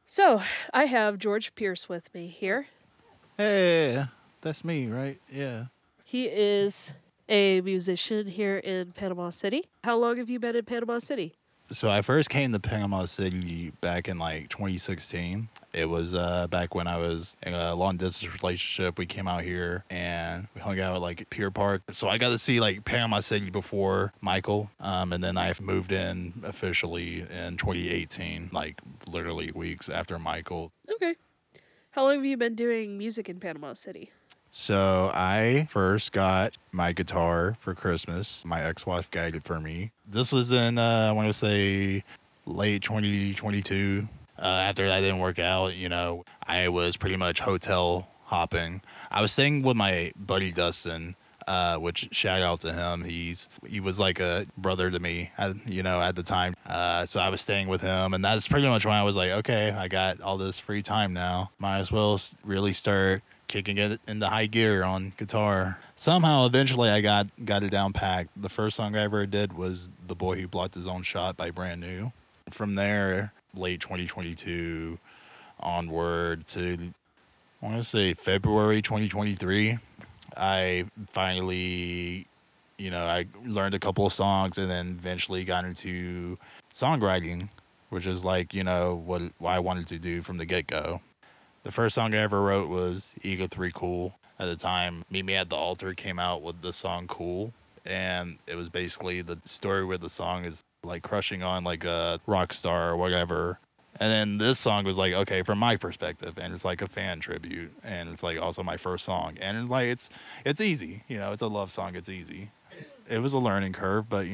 So, I have George Pierce with me here. Hey, that's me, right? Yeah. He is a musician here in Panama City. How long have you been in Panama City? So I first came to Panama City back in like 2016. It was back when I was in a long distance relationship. We came out here and we hung out at like Pier Park. So I got to see like Panama City before Michael. And then I moved in officially in 2018, like literally weeks after Michael. Okay. How long have you been doing music in Panama City? So I first got my guitar for Christmas. My ex-wife got it for me. This was in I want to say late 2022. After that didn't work out, I was pretty much hotel hopping. I was staying with my buddy Dustin, which shout out to him. He was like a brother to me, at the time. So I was staying with him, and that's pretty much when I was like, okay, I got all this free time now. Might as well really start kicking it into high gear on guitar. Somehow, eventually, I got it down packed. The first song I ever did was "The Boy Who Blocked His Own Shot" by Brand New. From there, late 2022 onward to I want to say February 2023, I finally, I learned a couple of songs and then eventually got into songwriting, which is like, what I wanted to do from the get go. The first song I ever wrote was Ego 3 Cool. At the time, Meet Me at the Altar came out with the song Cool. And it was basically the story where the song is like crushing on like a rock star or whatever. And then this song was like, okay, from my perspective, and it's like a fan tribute, and it's like also my first song, and it's like it's easy, it's a love song, it's easy. It was a learning curve, but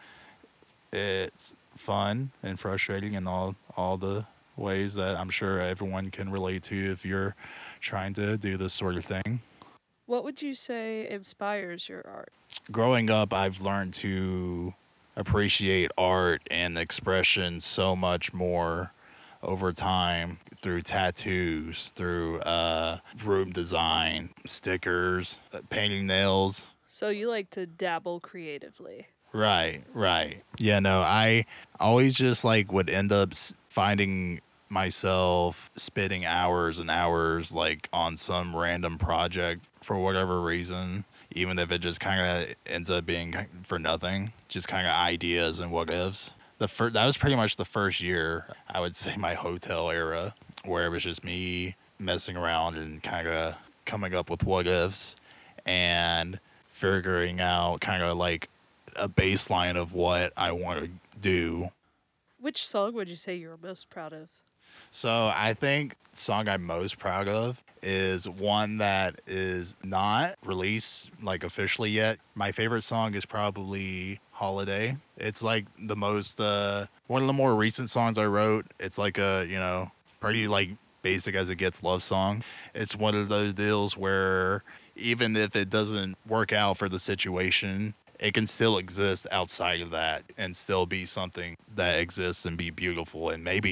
it's fun and frustrating in all the ways that I'm sure everyone can relate to if you're trying to do this sort of thing. What would you say inspires your art? Growing up, I've learned to appreciate art and expression so much more over time through tattoos, through room design, stickers, painting nails. So, you like to dabble creatively. Right, right. Yeah, no, I always just like would end up finding myself spending hours and hours like on some random project for whatever reason, even if it just kind of ends up being for nothing, just kind of ideas and what ifs. That was pretty much the first year, I would say, my hotel era, where it was just me messing around and kind of coming up with what ifs and figuring out kind of like a baseline of what I want to do. Which song would you say you're most proud of? So I think the song I'm most proud of is one that is not released like officially yet. My favorite song is probably Holiday. It's like the most one of the more recent songs I wrote. It's like a, pretty like basic as it gets love song. It's one of those deals where even if it doesn't work out for the situation, it can still exist outside of that and still be something that exists and be beautiful and maybe,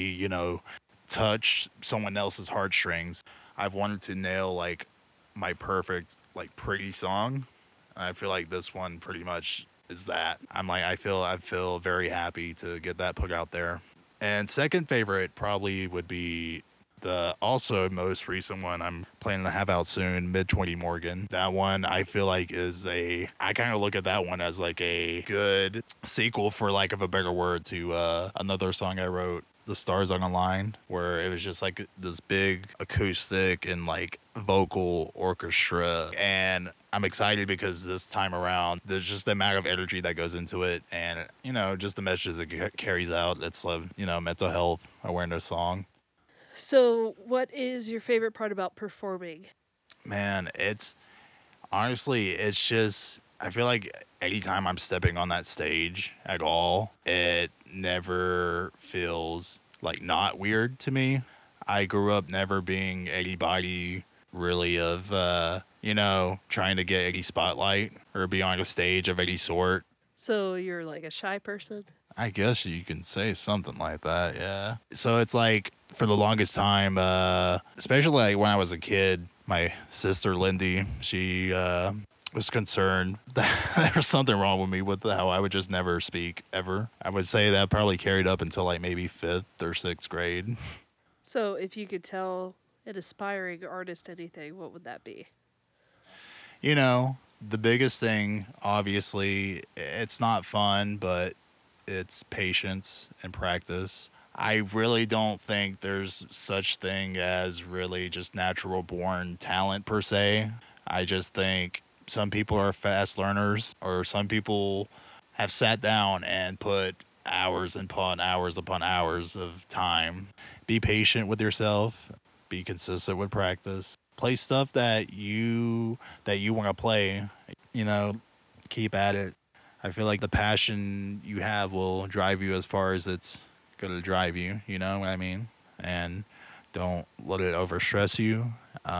touch someone else's heartstrings. I've wanted to nail like my perfect like pretty song. I feel like this one pretty much is that. I feel very happy to get that put out there. And second favorite probably would be the also most recent one I'm planning to have out soon, Mid 20 Morgan. That one I feel like I kind of look at that one as like a good sequel, for lack of a better word, to another song I wrote, The Stars on the Line, where it was just like this big acoustic and like vocal orchestra. And I'm excited because this time around, there's just the amount of energy that goes into it, and just the messages it carries out. It's a mental health awareness song. So, what is your favorite part about performing? Man, it's honestly, it's just, I feel like anytime I'm stepping on that stage at all, it never feels like not weird to me. I grew up never being anybody really of, trying to get any spotlight or be on a stage of any sort. So, you're like a shy person? I guess you can say something like that, yeah. So it's like for the longest time, especially like when I was a kid, my sister Lindy, she was concerned that there was something wrong with me with how I would just never speak ever. I would say that probably carried up until like maybe fifth or sixth grade. So, if you could tell an aspiring artist anything, what would that be? You know, the biggest thing, obviously, it's not fun, but it's patience and practice. I really don't think there's such thing as really just natural born talent per se. I just think some people are fast learners or some people have sat down and put hours upon hours of time. Be patient with yourself, be consistent with practice. Play stuff that you want to play, you know, keep at it. I feel like the passion you have will drive you as far as it's going to drive you. You know what I mean? And don't let it overstress you.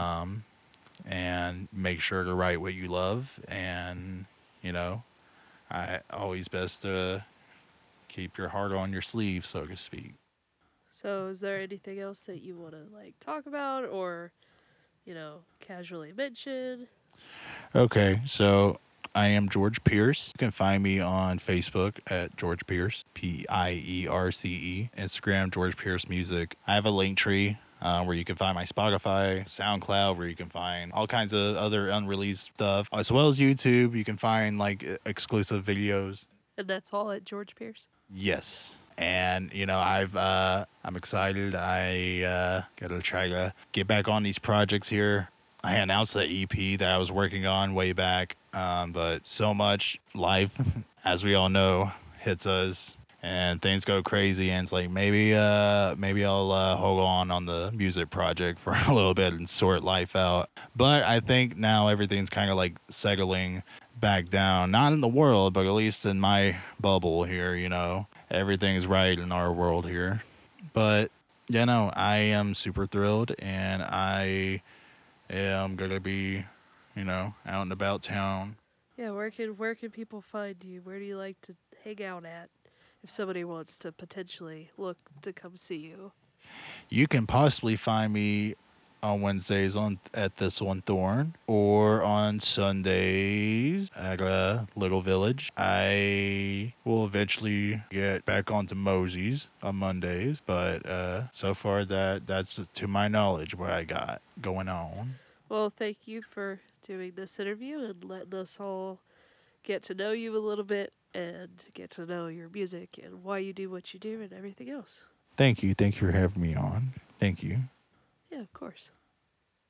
And make sure to write what you love. And, you know, I always best to keep your heart on your sleeve, so to speak. So, is there anything else that you want to like talk about or, casually mention? Okay, so I am George Pierce. You can find me on Facebook at George Pierce, Pierce. Instagram, George Pierce Music. I have a link tree where you can find my Spotify, SoundCloud, where you can find all kinds of other unreleased stuff, as well as YouTube. You can find like exclusive videos. And that's all at George Pierce. Yes. And I'm excited. I gotta try to get back on these projects here. I announced the EP that I was working on way back, but so much life, as we all know, hits us, and things go crazy. And it's like maybe I'll hold on the music project for a little bit and sort life out. But I think now everything's kind of like settling back down. Not in the world, but at least in my bubble here. Everything's right in our world here. But I am super thrilled, and I am gonna be, out and about town. Yeah, where can people find you? Where do you like to hang out at? If somebody wants to potentially look to come see you. You can possibly find me on Wednesdays at this one Thorn, or on Sundays at a little village. I will eventually get back onto Mosey's on Mondays, but so far that's to my knowledge what I got going on. Well, thank you for doing this interview and letting us all get to know you a little bit and get to know your music and why you do what you do and everything else. Thank you for having me on. Thank you. Yeah, of course.